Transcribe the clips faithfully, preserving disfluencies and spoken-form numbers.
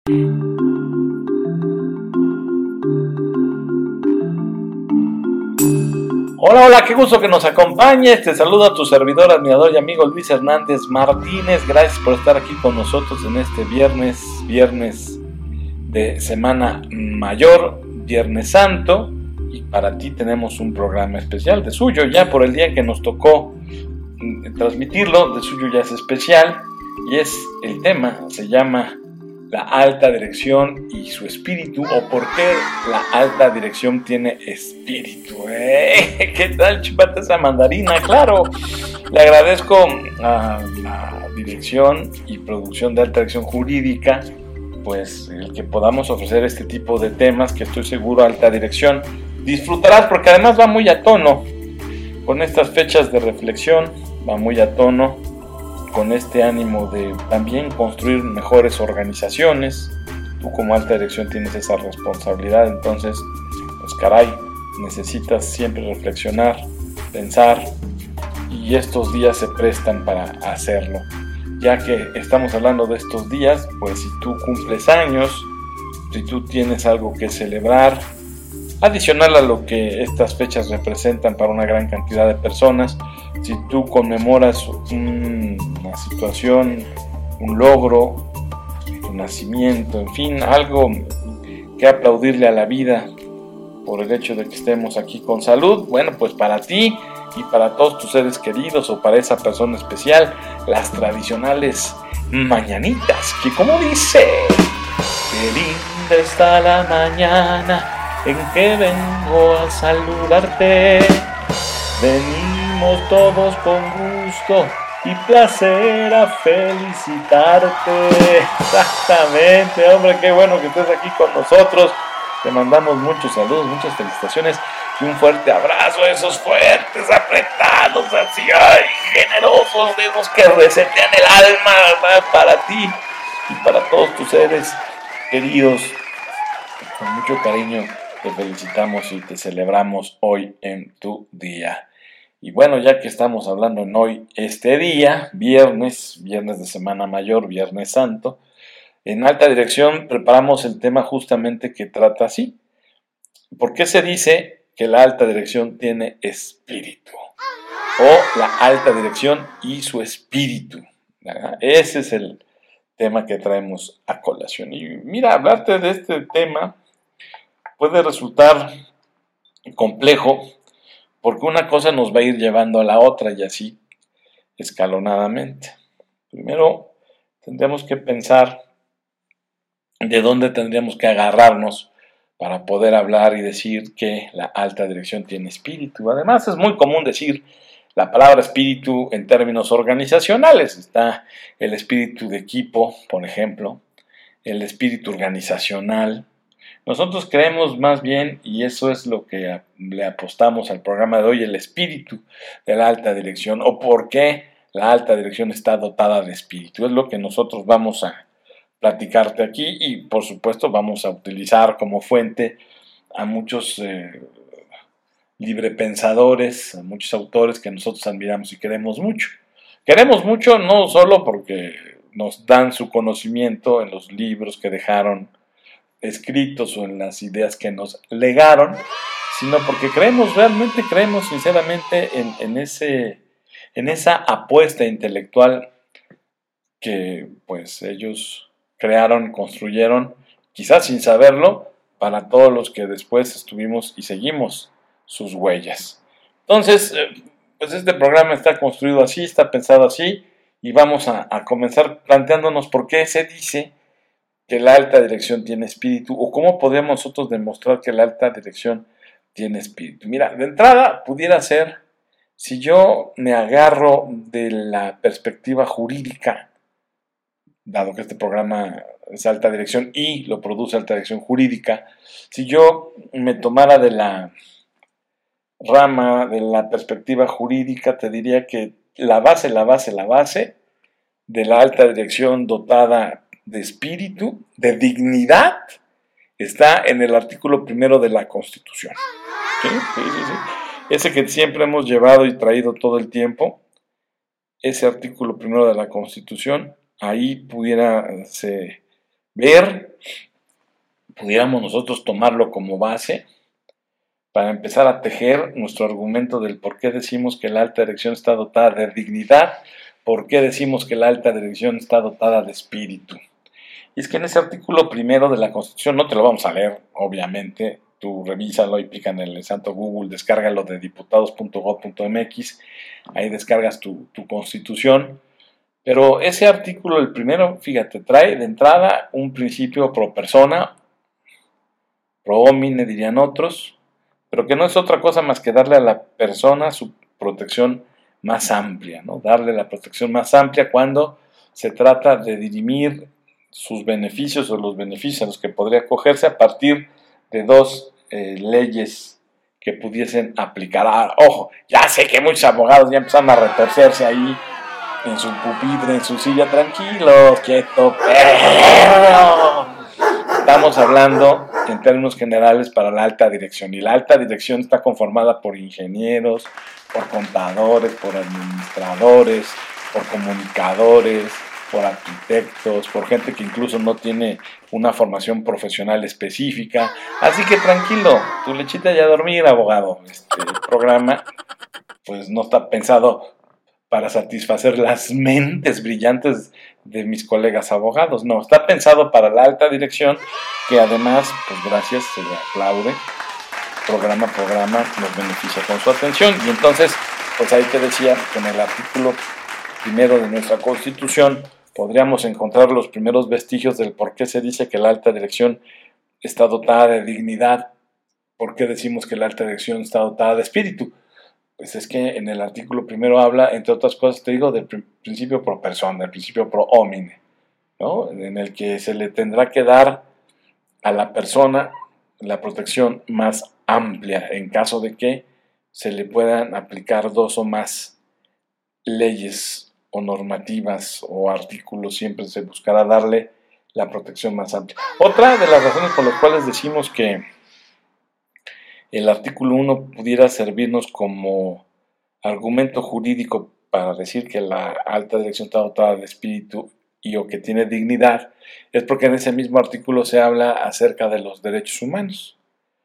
Hola, hola, qué gusto que nos acompañes. Te saludo a tu servidor, admirador y amigo Luis Hernández Martínez. Gracias por estar aquí con nosotros en este viernes, viernes de Semana Mayor, Viernes Santo. Y para ti tenemos un programa especial, de suyo ya por el día que nos tocó transmitirlo, de suyo ya es especial. Y es el tema, se llama la alta dirección y su espíritu, o por qué la alta dirección tiene espíritu. ¿Eh? ¿Qué tal, chupate esa mandarina? Claro, le agradezco a la dirección y producción de Alta Dirección Jurídica, pues el que podamos ofrecer este tipo de temas que estoy seguro Alta Dirección disfrutarás, porque además va muy a tono con estas fechas de reflexión, va muy a tono con este ánimo de también construir mejores organizaciones. Tú como alta dirección tienes esa responsabilidad, entonces, pues caray, necesitas siempre reflexionar, pensar, y estos días se prestan para hacerlo. Ya que estamos hablando de estos días, pues si tú cumples años, si tú tienes algo que celebrar, adicional a lo que estas fechas representan para una gran cantidad de personas, si tú conmemoras un, una situación, un logro, tu nacimiento, en fin, algo que aplaudirle a la vida por el hecho de que estemos aquí con salud, bueno, pues para ti y para todos tus seres queridos o para esa persona especial, las tradicionales mañanitas, que como dice, qué linda está la mañana en que vengo a saludarte, venimos todos con gusto y placer a felicitarte. Exactamente, hombre, qué bueno que estés aquí con nosotros. Te mandamos muchos saludos, muchas felicitaciones y un fuerte abrazo, esos fuertes, apretados, así, ay, generosos dedos que resetean el alma, ¿verdad? Para ti y para todos tus seres queridos. Con mucho cariño te felicitamos y te celebramos hoy en tu día. Y bueno, ya que estamos hablando en hoy, este día, viernes, viernes de Semana Mayor, Viernes Santo, en Alta Dirección preparamos el tema justamente que trata así. ¿Por qué se dice que la alta dirección tiene espíritu? O la alta dirección y su espíritu, ¿verdad? Ese es el tema que traemos a colación. Y mira, hablarte de este tema puede resultar complejo, porque una cosa nos va a ir llevando a la otra y así escalonadamente. Primero tendríamos que pensar de dónde tendríamos que agarrarnos para poder hablar y decir que la alta dirección tiene espíritu. Además, es muy común decir la palabra espíritu en términos organizacionales. Está el espíritu de equipo, por ejemplo, el espíritu organizacional. Nosotros creemos más bien, y eso es lo que le apostamos al programa de hoy, el espíritu de la alta dirección, o por qué la alta dirección está dotada de espíritu. Es lo que nosotros vamos a platicarte aquí y por supuesto vamos a utilizar como fuente a muchos eh, librepensadores, a muchos autores que nosotros admiramos y queremos mucho. Queremos mucho no solo porque nos dan su conocimiento en los libros que dejaron escritos o en las ideas que nos legaron, sino porque creemos, realmente creemos sinceramente en, en, ese, en esa apuesta intelectual que pues ellos crearon, construyeron, quizás sin saberlo, para todos los que después estuvimos y seguimos sus huellas. Entonces, pues este programa está construido así, está pensado así, y vamos a, a comenzar planteándonos por qué se dice que la alta dirección tiene espíritu, o cómo podemos nosotros demostrar que la alta dirección tiene espíritu. Mira, de entrada pudiera ser, si yo me agarro de la perspectiva jurídica, dado que este programa es Alta Dirección y lo produce Alta Dirección Jurídica, si yo me tomara de la rama de la perspectiva jurídica, te diría que la base, la base, la base de la alta dirección dotada de espíritu, de dignidad, está en el artículo primero de la Constitución. ¿Sí? Sí, sí, sí. Ese que siempre hemos llevado y traído todo el tiempo, ese artículo primero de la Constitución, ahí pudiera se ver, pudiéramos nosotros tomarlo como base para empezar a tejer nuestro argumento del por qué decimos que la alta dirección está dotada de dignidad, por qué decimos que la alta dirección está dotada de espíritu. Y es que en ese artículo primero de la Constitución, no te lo vamos a leer, obviamente, tú revísalo y pica en el santo Google, descárgalo de diputados punto gob punto mx, ahí descargas tu, tu Constitución, pero ese artículo, el primero, fíjate, trae de entrada un principio pro persona, pro homine dirían otros, pero que no es otra cosa más que darle a la persona su protección más amplia, ¿no? Darle la protección más amplia cuando se trata de dirimir sus beneficios o los beneficios a los que podría acogerse a partir de dos eh, leyes que pudiesen aplicar. Ah, ojo, ya sé que muchos abogados ya empezaron a retorcerse ahí en su pupitre, en su silla, tranquilos, quieto, perro. Estamos hablando en términos generales para la alta dirección, y la alta dirección está conformada por ingenieros, por contadores, por administradores, por comunicadores, por arquitectos, por gente que incluso no tiene una formación profesional específica. Así que tranquilo, tu lechita ya a dormir, abogado. Este programa pues no está pensado para satisfacer las mentes brillantes de mis colegas abogados, no, está pensado para la alta dirección, que además, pues gracias, se le aplaude, programa a programa nos beneficia con su atención. Y entonces, pues ahí te decía que en el artículo primero de nuestra Constitución podríamos encontrar los primeros vestigios del por qué se dice que la alta dirección está dotada de dignidad, por qué decimos que la alta dirección está dotada de espíritu. Pues es que en el artículo primero habla, entre otras cosas, te digo, del principio pro persona, del principio pro homine, ¿no? En el que se le tendrá que dar a la persona la protección más amplia en caso de que se le puedan aplicar dos o más leyes o normativas o artículos, siempre se buscará darle la protección más amplia. Otra de las razones por las cuales decimos que el artículo uno pudiera servirnos como argumento jurídico para decir que la alta dirección está dotada de espíritu y o que tiene dignidad, es porque en ese mismo artículo se habla acerca de los derechos humanos,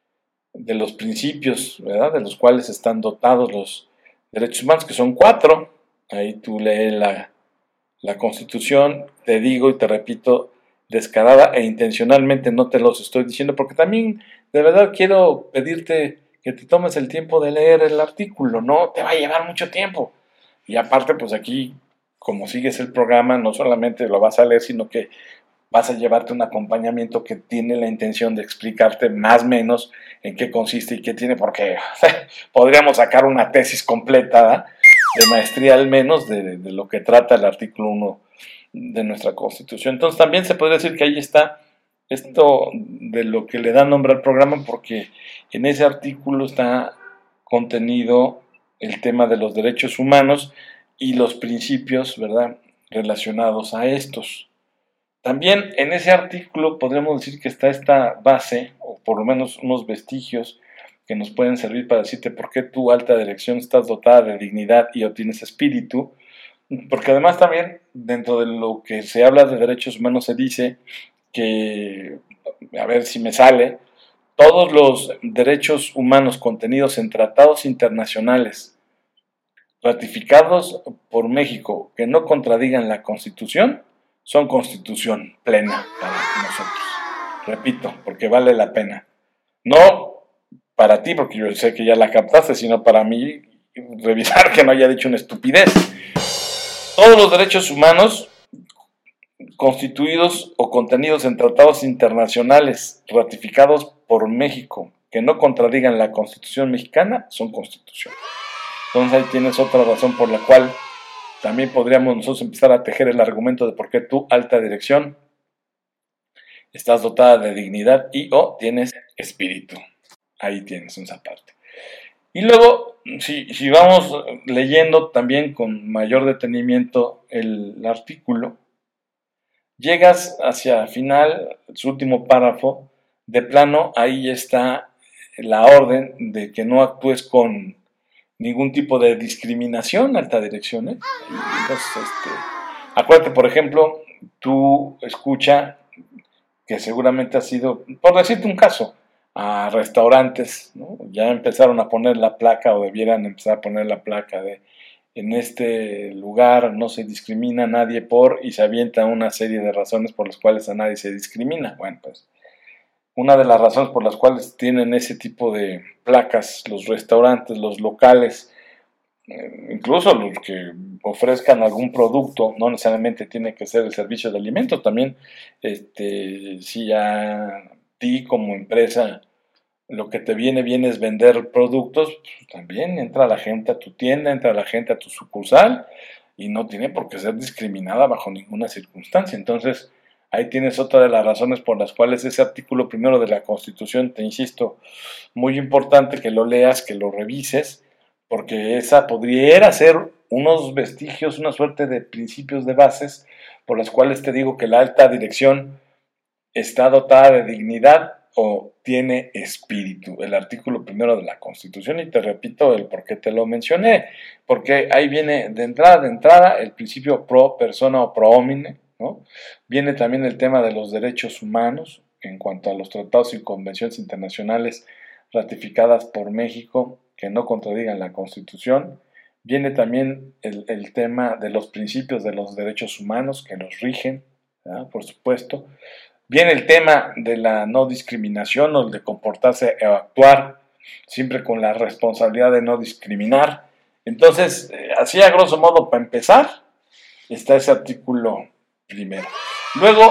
de los principios, ¿verdad?, de los cuales están dotados los derechos humanos, que son cuatro. Ahí tú lees la, la Constitución, te digo y te repito, descarada e intencionalmente no te los estoy diciendo, porque también de verdad quiero pedirte que te tomes el tiempo de leer el artículo, no te va a llevar mucho tiempo. Y aparte, pues aquí, como sigues el programa, no solamente lo vas a leer, sino que vas a llevarte un acompañamiento que tiene la intención de explicarte más o menos en qué consiste y qué tiene, porque podríamos sacar una tesis completa, ¿eh?, de maestría al menos de, de lo que trata el artículo uno de nuestra Constitución. Entonces también se podría decir que ahí está esto de lo que le da nombre al programa, porque en ese artículo está contenido el tema de los derechos humanos y los principios, ¿verdad?, relacionados a estos. También en ese artículo podríamos decir que está esta base, o por lo menos unos vestigios que nos pueden servir para decirte por qué tu alta dirección estás dotada de dignidad y o tienes espíritu, porque además también dentro de lo que se habla de derechos humanos se dice que, a ver si me sale, todos los derechos humanos contenidos en tratados internacionales ratificados por México que no contradigan la Constitución son constitución plena para nosotros. Repito, porque vale la pena. No para ti, porque yo sé que ya la captaste, sino para mí revisar que no haya dicho una estupidez. Todos los derechos humanos constituidos o contenidos en tratados internacionales ratificados por México que no contradigan la Constitución mexicana son constitución. Entonces ahí tienes otra razón por la cual también podríamos nosotros empezar a tejer el argumento de por qué tu alta dirección estás dotada de dignidad y o tienes espíritu. Ahí tienes esa parte. Y luego, si, si vamos leyendo también con mayor detenimiento el, el artículo, llegas hacia el final, su último párrafo, de plano, ahí está la orden de que no actúes con ningún tipo de discriminación, alta dirección, ¿eh? Entonces, este, acuérdate, por ejemplo, tú escucha que seguramente ha sido, por decirte un caso, a restaurantes, ¿no? Ya empezaron a poner la placa o debieran empezar a poner la placa de en este lugar no se discrimina a nadie por, y se avienta una serie de razones por las cuales a nadie se discrimina. Bueno, pues una de las razones por las cuales tienen ese tipo de placas los restaurantes, los locales, eh, incluso los que ofrezcan algún producto, no necesariamente tiene que ser el servicio de alimentos, también este, si a ti como empresa lo que te viene bien es vender productos, pues también entra la gente a tu tienda, entra la gente a tu sucursal y no tiene por qué ser discriminada bajo ninguna circunstancia. Entonces, ahí tienes otra de las razones por las cuales ese artículo primero de la Constitución, te insisto, muy importante que lo leas, que lo revises, porque esa podría ser unos vestigios, una suerte de principios de bases por las cuales te digo que la alta dirección está dotada de dignidad o tiene espíritu, el artículo primero de la Constitución, y te repito el por qué te lo mencioné, porque ahí viene de entrada, de entrada el principio pro persona o pro homine, ¿no? Viene también el tema de los derechos humanos en cuanto a los tratados y convenciones internacionales ratificadas por México que no contradigan la Constitución. Viene también el, el tema de los principios de los derechos humanos que los rigen, ¿verdad? Por supuesto. Viene el tema de la no discriminación o de comportarse o actuar siempre con la responsabilidad de no discriminar. Entonces, así a grosso modo, para empezar, está ese artículo primero. Luego,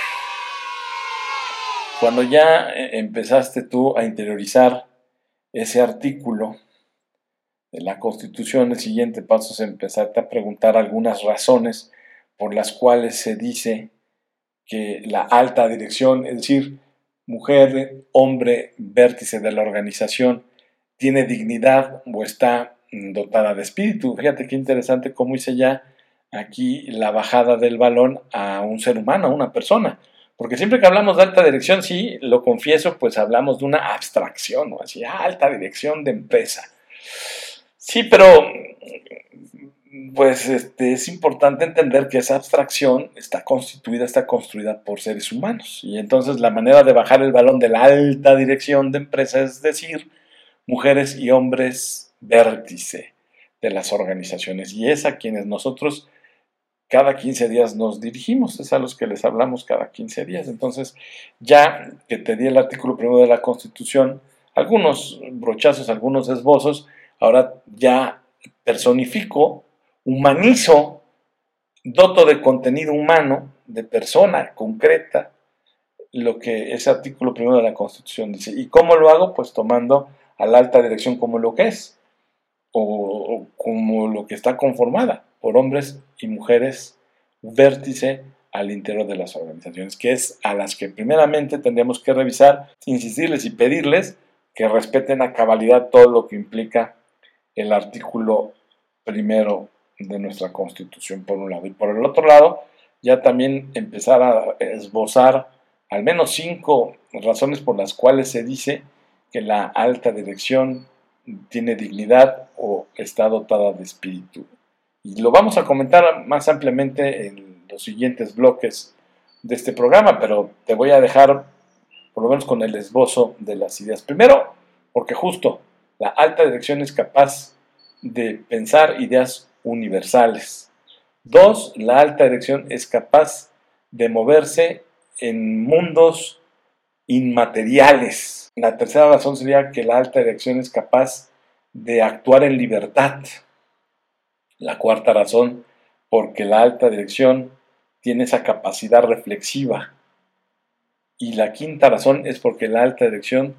cuando ya empezaste tú a interiorizar ese artículo de la Constitución, el siguiente paso es empezarte a preguntar algunas razones por las cuales se dice que la alta dirección, es decir, mujer, hombre, vértice de la organización, tiene dignidad o está dotada de espíritu. Fíjate qué interesante cómo hice ya aquí la bajada del balón a un ser humano, a una persona. Porque siempre que hablamos de alta dirección, sí, lo confieso, pues hablamos de una abstracción, ¿no? Así, alta dirección de empresa. Sí, pero pues este, es importante entender que esa abstracción está constituida, está construida por seres humanos. Y entonces la manera de bajar el balón de la alta dirección de empresa es decir, mujeres y hombres vértice de las organizaciones. Y es a quienes nosotros cada quince días nos dirigimos, es a los que les hablamos cada quince días. Entonces, ya que te di el artículo primero de la Constitución, algunos brochazos, algunos esbozos, ahora ya personifico, humanizo, doto de contenido humano, de persona concreta, lo que ese artículo primero de la Constitución dice. ¿Y cómo lo hago? Pues tomando a la alta dirección como lo que es, o, o como lo que está conformada por hombres y mujeres vértice al interior de las organizaciones, que es a las que primeramente tendríamos que revisar, insistirles y pedirles que respeten a cabalidad todo lo que implica el artículo primero de nuestra Constitución, por un lado. Y por el otro lado, ya también empezar a esbozar al menos cinco razones por las cuales se dice que la alta dirección tiene dignidad o está dotada de espíritu. Y lo vamos a comentar más ampliamente en los siguientes bloques de este programa, pero te voy a dejar por lo menos con el esbozo de las ideas. Primero, porque justo la alta dirección es capaz de pensar ideas universales. Dos, la alta dirección es capaz de moverse en mundos inmateriales. La tercera razón sería que la alta dirección es capaz de actuar en libertad. La cuarta razón, porque la alta dirección tiene esa capacidad reflexiva. Y la quinta razón es porque la alta dirección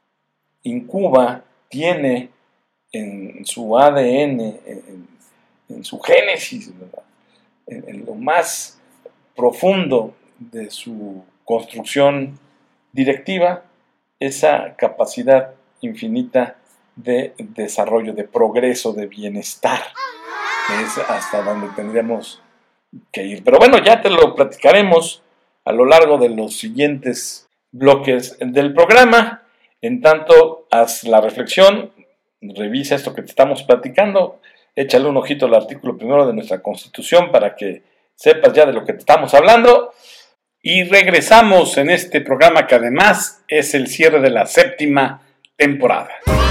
incuba, tiene en su A D N, en, en su génesis, ¿verdad? En, en lo más profundo de su construcción directiva, esa capacidad infinita de desarrollo, de progreso, de bienestar, que es hasta donde tendríamos que ir. Pero bueno, ya te lo platicaremos a lo largo de los siguientes bloques del programa. En tanto, haz la reflexión, revisa esto que te estamos platicando, échale un ojito al artículo primero de nuestra Constitución para que sepas ya de lo que te estamos hablando. Y regresamos en este programa que además es el cierre de la séptima temporada.